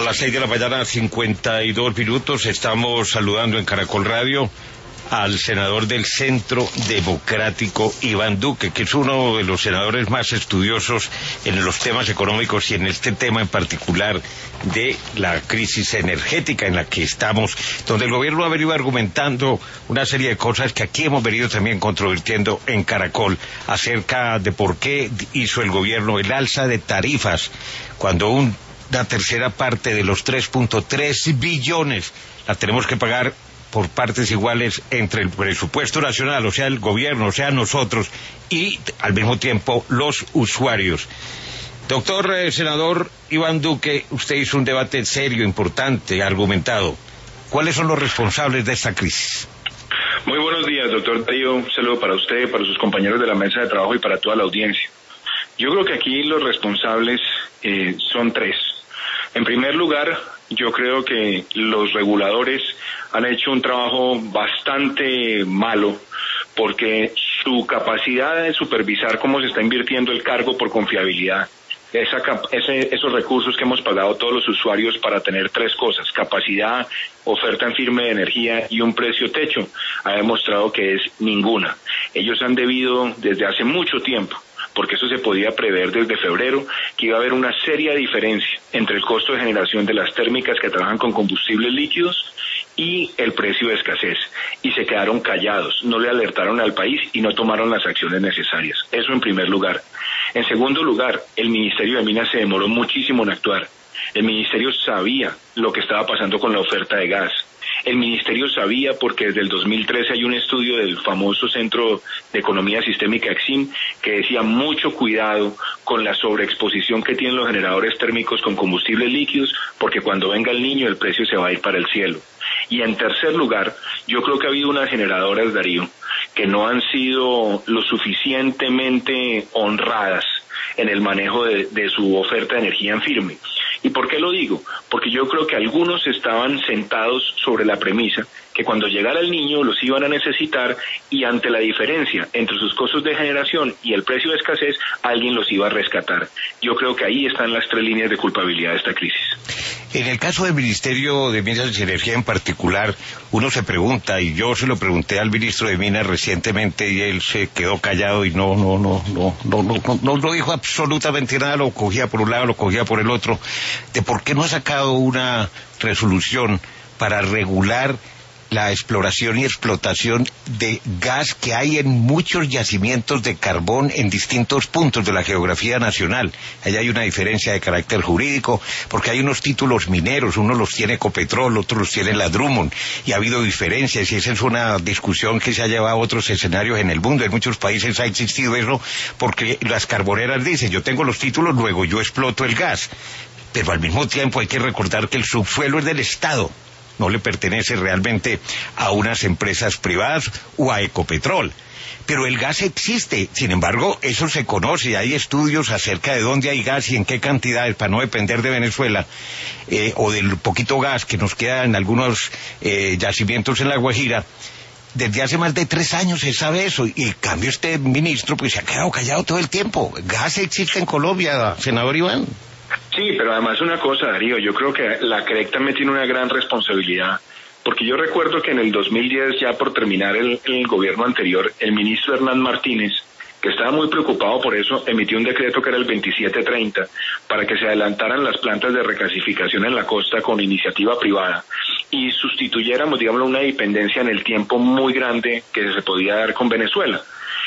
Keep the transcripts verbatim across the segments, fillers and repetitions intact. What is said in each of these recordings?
las seis de la mañana, cincuenta y dos minutos, estamos saludando en Caracol Radio al senador del Centro Democrático, Iván Duque, que es uno de los senadores más estudiosos en los temas económicos y en este tema en particular de la crisis energética en la que estamos, donde el gobierno ha venido argumentando una serie de cosas que aquí hemos venido también controvirtiendo en Caracol, acerca de por qué hizo el gobierno el alza de tarifas, cuando un, una tercera parte de los tres punto tres billones la tenemos que pagar por partes iguales entre el presupuesto nacional, o sea, el gobierno, o sea, nosotros, y al mismo tiempo los usuarios. Doctor eh, senador Iván Duque, usted hizo un debate serio, importante, argumentado. ¿Cuáles son los responsables de esta crisis? Muy buenos días, doctor Darío. Un saludo para usted, para sus compañeros de la mesa de trabajo y para toda la audiencia. Yo creo que aquí los responsables eh, son tres. En primer lugar, yo creo que los reguladores han hecho un trabajo bastante malo porque su capacidad de supervisar cómo se está invirtiendo el cargo por confiabilidad, esa, ese, esos recursos que hemos pagado todos los usuarios para tener tres cosas, capacidad, oferta en firme de energía y un precio techo, ha demostrado que es ninguna. Ellos han debido desde hace mucho tiempo, porque eso se podía prever desde febrero, que iba a haber una seria diferencia entre el costo de generación de las térmicas que trabajan con combustibles líquidos y el precio de escasez, y se quedaron callados, no le alertaron al país y no tomaron las acciones necesarias. Eso en primer lugar. En segundo lugar, el Ministerio de Minas se demoró muchísimo en actuar. El Ministerio sabía lo que estaba pasando con la oferta de gas. El Ministerio sabía porque desde el dos mil trece hay un estudio del famoso Centro de Economía Sistémica EXIM que decía mucho cuidado con la sobreexposición que tienen los generadores térmicos con combustibles líquidos, porque cuando venga el niño el precio se va a ir para el cielo. Y en tercer lugar, yo creo que ha habido unas generadoras, Darío, que no han sido lo suficientemente honradas en el manejo de, de su oferta de energía en firme. ¿Y por qué lo digo? Porque yo creo que algunos estaban sentados sobre la premisa que cuando llegara el niño los iban a necesitar y ante la diferencia entre sus costos de generación y el precio de escasez, alguien los iba a rescatar. Yo creo que ahí están las tres líneas de culpabilidad de esta crisis. En el caso del Ministerio de Minas y Energía en particular, uno se pregunta, y yo se lo pregunté al ministro de Minas recientemente y él se quedó callado y no, no, no, no, no, no, no, no, no dijo absolutamente nada, lo cogía por un lado, lo cogía por el otro, de por qué no ha sacado una resolución para regular la exploración y explotación de gas que hay en muchos yacimientos de carbón en distintos puntos de la geografía nacional. Allá hay una diferencia de carácter jurídico, porque hay unos títulos mineros, uno los tiene Ecopetrol, otros los tiene la Drummond, y ha habido diferencias, y esa es una discusión que se ha llevado a otros escenarios en el mundo. En muchos países ha existido eso, porque las carboneras dicen, yo tengo los títulos, luego yo exploto el gas. Pero al mismo tiempo hay que recordar que el subsuelo es del Estado, no le pertenece realmente a unas empresas privadas o a Ecopetrol. Pero el gas existe, sin embargo, eso se conoce, hay estudios acerca de dónde hay gas y en qué cantidades, para no depender de Venezuela, eh, o del poquito gas que nos queda en algunos eh, yacimientos en La Guajira. Desde hace más de tres años se sabe eso, y en cambio este ministro pues se ha quedado callado todo el tiempo. Gas existe en Colombia, senador Iván. Sí, pero además una cosa, Darío, yo creo que la C R E C también tiene una gran responsabilidad, porque yo recuerdo que en el dos mil diez, ya por terminar el, el gobierno anterior, el ministro Hernán Martínez, que estaba muy preocupado por eso, emitió un decreto que era el veintisiete treinta, para que se adelantaran las plantas de recasificación en la costa con iniciativa privada, y sustituyéramos, digamos, una dependencia en el tiempo muy grande que se podía dar con Venezuela.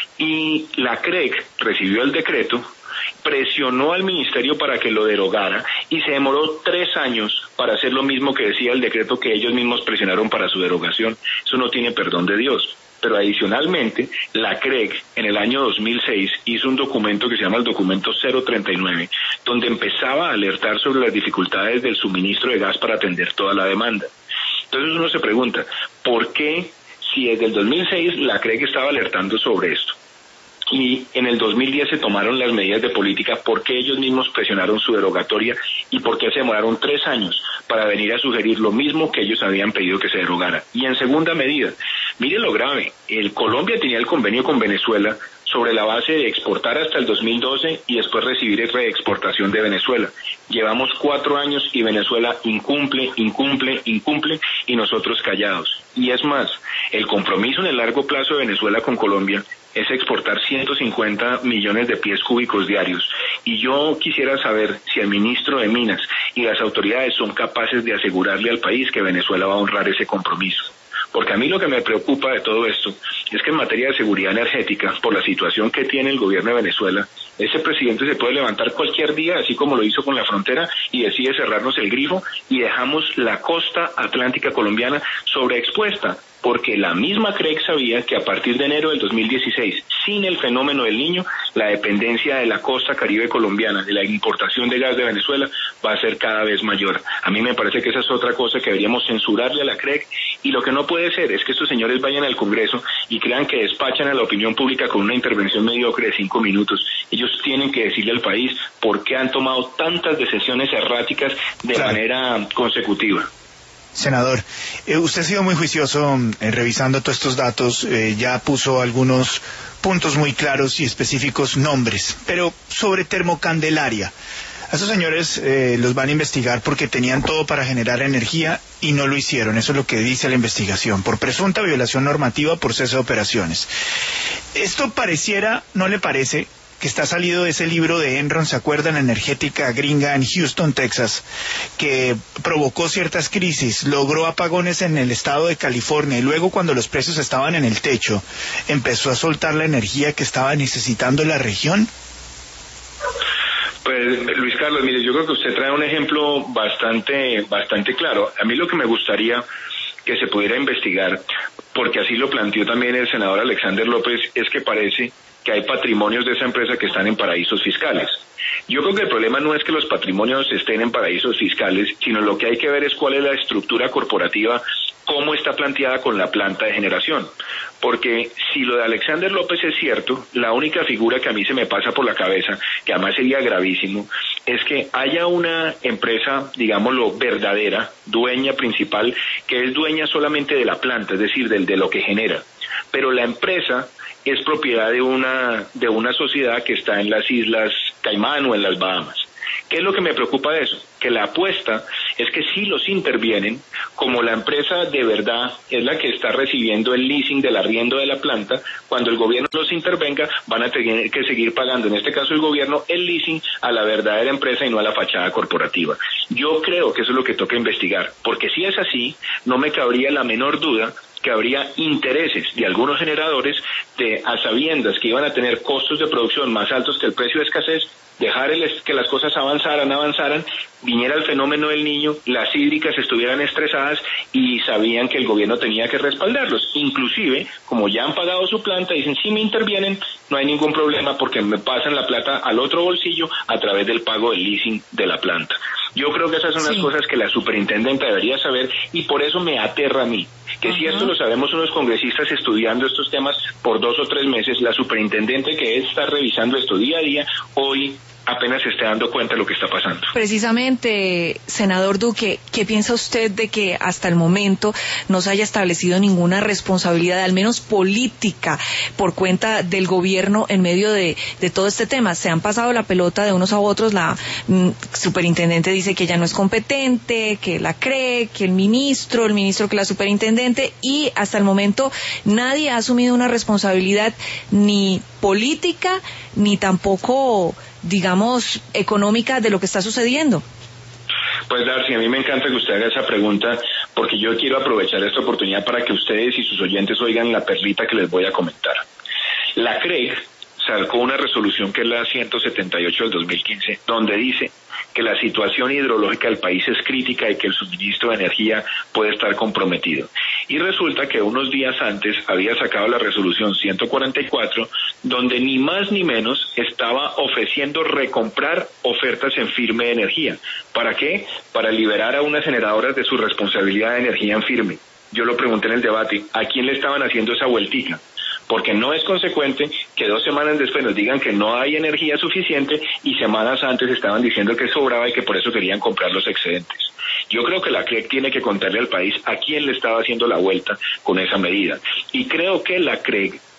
Y la C R E C recibió el decreto, presionó al ministerio para que lo derogara y se demoró tres años para hacer lo mismo que decía el decreto que ellos mismos presionaron para su derogación. Eso no tiene perdón de Dios. Pero adicionalmente, la C R E C en el año dos mil seis hizo un documento que se llama el documento cero treinta y nueve, donde empezaba a alertar sobre las dificultades del suministro de gas para atender toda la demanda. Entonces uno se pregunta, ¿por qué si desde el dos mil seis la C R E C estaba alertando sobre esto? Y en el dos mil diez se tomaron las medidas de política, ¿por qué ellos mismos presionaron su derogatoria y por qué se demoraron tres años para venir a sugerir lo mismo que ellos habían pedido que se derogara? Y en segunda medida, miren lo grave, el Colombia tenía el convenio con Venezuela sobre la base de exportar hasta el dos mil doce y después recibir reexportación de Venezuela. Llevamos cuatro años y Venezuela incumple, incumple, incumple y nosotros callados. Y es más, el compromiso en el largo plazo de Venezuela con Colombia es exportar ciento cincuenta millones de pies cúbicos diarios. Y yo quisiera saber si el ministro de Minas y las autoridades son capaces de asegurarle al país que Venezuela va a honrar ese compromiso. Porque a mí lo que me preocupa de todo esto es que en materia de seguridad energética, por la situación que tiene el gobierno de Venezuela, ese presidente se puede levantar cualquier día, así como lo hizo con la frontera, y decide cerrarnos el grifo y dejamos la costa atlántica colombiana sobreexpuesta, porque la misma C R E C sabía que a partir de enero del dos mil dieciséis, sin el fenómeno del Niño, la dependencia de la costa caribe colombiana, de la importación de gas de Venezuela, va a ser cada vez mayor. A mí me parece que esa es otra cosa que deberíamos censurarle a la C R E C, y lo que no puede ser es que estos señores vayan al Congreso y crean que despachan a la opinión pública con una intervención mediocre de cinco minutos. Ellos tienen que decirle al país por qué han tomado tantas decisiones erráticas de claro. manera consecutiva. Senador, eh, usted ha sido muy juicioso eh, revisando todos estos datos, eh, ya puso algunos puntos muy claros y específicos, nombres, pero sobre Termocandelaria, a esos señores eh, los van a investigar porque tenían todo para generar energía y no lo hicieron, eso es lo que dice la investigación, por presunta violación normativa por cese de operaciones. Esto pareciera, ¿no le parece?, que está salido de ese libro de Enron, ¿se acuerdan? Energética gringa en Houston, Texas, que provocó ciertas crisis, logró apagones en el estado de California y luego cuando los precios estaban en el techo, empezó a soltar la energía que estaba necesitando la región. Pues Luis Carlos, mire, yo creo que usted trae un ejemplo bastante, bastante claro. A mí lo que me gustaría que se pudiera investigar, porque así lo planteó también el senador Alexander López, es que parece que hay patrimonios de esa empresa que están en paraísos fiscales. Yo creo que el problema no es que los patrimonios estén en paraísos fiscales, sino lo que hay que ver es cuál es la estructura corporativa, cómo está planteada con la planta de generación. Porque si lo de Alexander López es cierto, la única figura que a mí se me pasa por la cabeza, que además sería gravísimo, es que haya una empresa, digámoslo, verdadera, dueña principal, que es dueña solamente de la planta, es decir, del, de lo que genera. Pero la empresa es propiedad de una de una sociedad que está en las Islas Caimán o en las Bahamas. ¿Qué es lo que me preocupa de eso? Que la apuesta es que si los intervienen, como la empresa de verdad es la que está recibiendo el leasing del arriendo de la planta, cuando el gobierno los intervenga, van a tener que seguir pagando, en este caso el gobierno, el leasing a la verdadera empresa y no a la fachada corporativa. Yo creo que eso es lo que toca investigar, porque si es así, no me cabría la menor duda que habría intereses de algunos generadores de, a sabiendas que iban a tener costos de producción más altos que el precio de escasez, dejar el, que las cosas avanzaran, avanzaran, viniera el fenómeno del Niño, las hídricas estuvieran estresadas y sabían que el gobierno tenía que respaldarlos. Inclusive, como ya han pagado su planta, dicen, si me intervienen, no hay ningún problema porque me pasan la plata al otro bolsillo a través del pago del leasing de la planta. Yo creo que esas son sí. las cosas que la superintendente debería saber y por eso me aterra a mí, que uh-huh. si esto lo sabemos unos congresistas estudiando estos temas por dos o tres meses, la superintendente que está revisando esto día a día, hoy apenas se esté dando cuenta de lo que está pasando. Precisamente, senador Duque, ¿qué piensa usted de que hasta el momento no se haya establecido ninguna responsabilidad, al menos política, por cuenta del gobierno en medio de, de todo este tema? Se han pasado la pelota de unos a otros, la mm, superintendente dice que ella no es competente, que la cree, que el ministro, el ministro que la superintendente, y hasta el momento nadie ha asumido una responsabilidad ni política, ni tampoco, digamos, económica de lo que está sucediendo. Pues Darcy, a mí me encanta que usted haga esa pregunta porque yo quiero aprovechar esta oportunidad para que ustedes y sus oyentes oigan la perlita que les voy a comentar. La C R E C sacó una resolución que es la ciento setenta y ocho del dos mil quince, donde dice que la situación hidrológica del país es crítica y que el suministro de energía puede estar comprometido. Y resulta que unos días antes había sacado la resolución ciento cuarenta y cuatro, donde ni más ni menos estaba ofreciendo recomprar ofertas en firme de energía. ¿Para qué? Para liberar a unas generadoras de su responsabilidad de energía en firme. Yo lo pregunté en el debate, ¿a quién le estaban haciendo esa vueltica? Porque no es consecuente que dos semanas después nos digan que no hay energía suficiente y semanas antes estaban diciendo que sobraba y que por eso querían comprar los excedentes. Yo creo que la C R E C tiene que contarle al país a quién le estaba haciendo la vuelta con esa medida. Y creo que la C R E C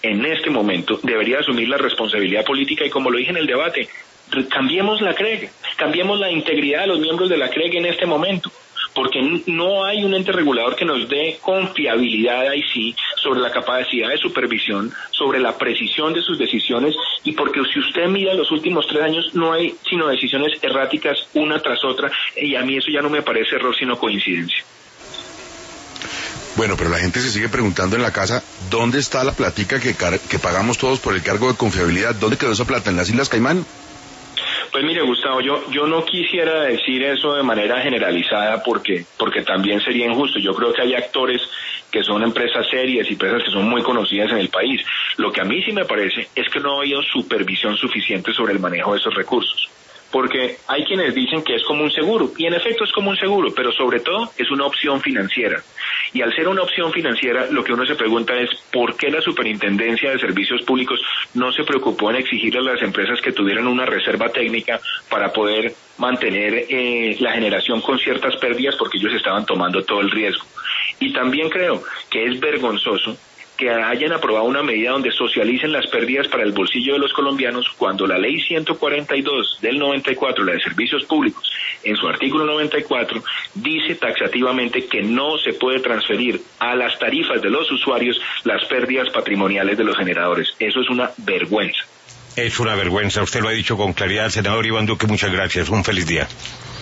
en este momento debería asumir la responsabilidad política y, como lo dije en el debate, cambiemos la C R E G, cambiemos la integridad de los miembros de la C R E G en este momento, porque no hay un ente regulador que nos dé confiabilidad ahí sí sobre la capacidad de supervisión, sobre la precisión de sus decisiones, y porque si usted mira los últimos tres años no hay sino decisiones erráticas una tras otra, y a mí eso ya no me parece error sino coincidencia. Bueno, pero la gente se sigue preguntando en la casa, ¿dónde está la platica que, que pagamos todos por el cargo de confiabilidad? ¿Dónde quedó esa plata? ¿En las Islas Caimán? Pues mire, Gustavo, yo yo no quisiera decir eso de manera generalizada porque porque también sería injusto. Yo creo que hay actores que son empresas serias y empresas que son muy conocidas en el país. Lo que a mí sí me parece es que no ha habido supervisión suficiente sobre el manejo de esos recursos. Porque hay quienes dicen que es como un seguro, y en efecto es como un seguro, pero sobre todo es una opción financiera. Y al ser una opción financiera, lo que uno se pregunta es ¿por qué la Superintendencia de Servicios Públicos no se preocupó en exigirle a las empresas que tuvieran una reserva técnica para poder mantener eh, la generación con ciertas pérdidas, porque ellos estaban tomando todo el riesgo? Y también creo que es vergonzoso que hayan aprobado una medida donde socialicen las pérdidas para el bolsillo de los colombianos, cuando la ley ciento cuarenta y dos del noventa y cuatro, la de servicios públicos, en su artículo noventa y cuatro, dice taxativamente que no se puede transferir a las tarifas de los usuarios las pérdidas patrimoniales de los generadores. Eso es una vergüenza. Es una vergüenza, usted lo ha dicho con claridad, senador Iván Duque, muchas gracias, un feliz día.